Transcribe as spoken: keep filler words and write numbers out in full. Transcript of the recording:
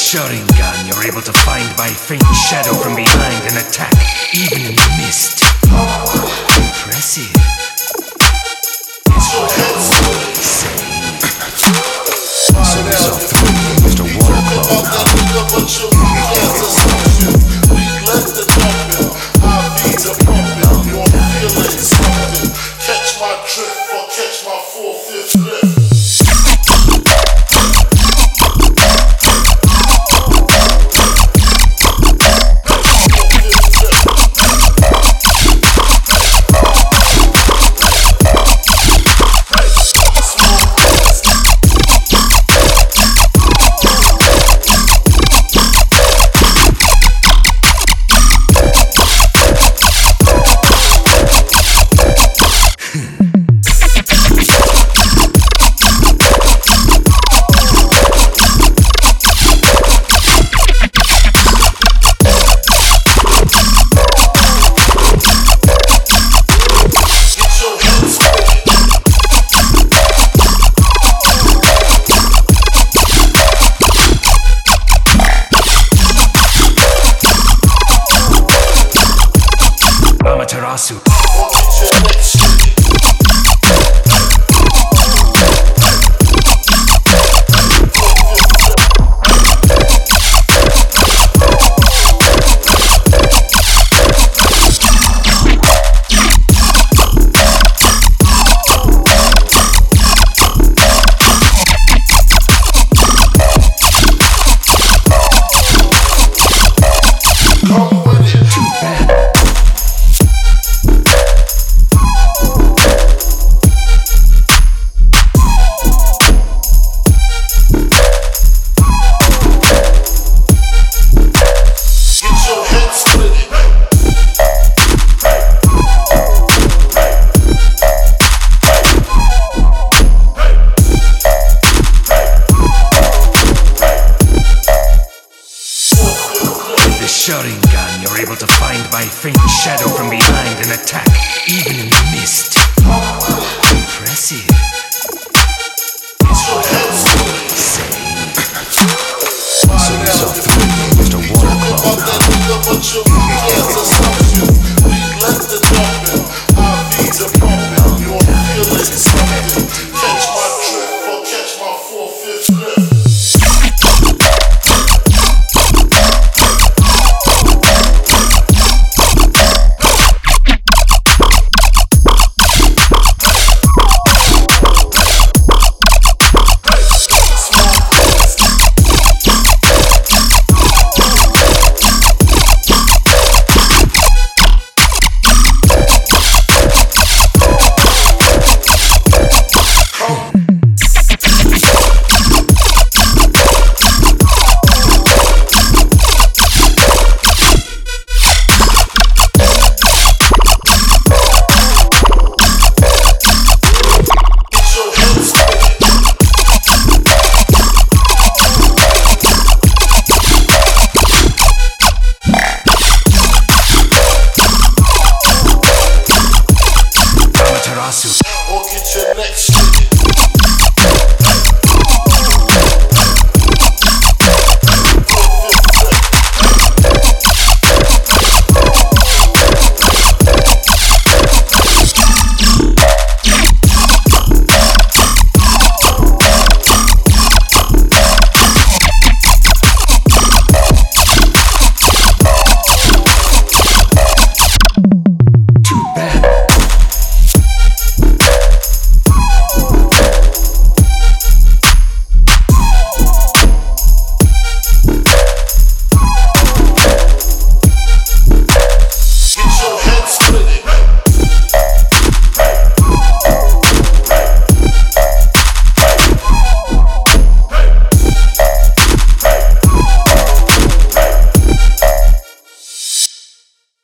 Sharingan, you're able to find my faint shadow from behind and attack, even in the mist. Impressive. It's what I always say. So this off the window, Mister Watercloak. We let the jumping, I beat the pumping. You're feeling something. Catch my trip or catch my four-fifth lift. Amaterasu. Sharingan, you're able to find my faint shadow from behind and attack, even in the mist. Impressive. It's what I always say. So this off the window, Mister Watercloak.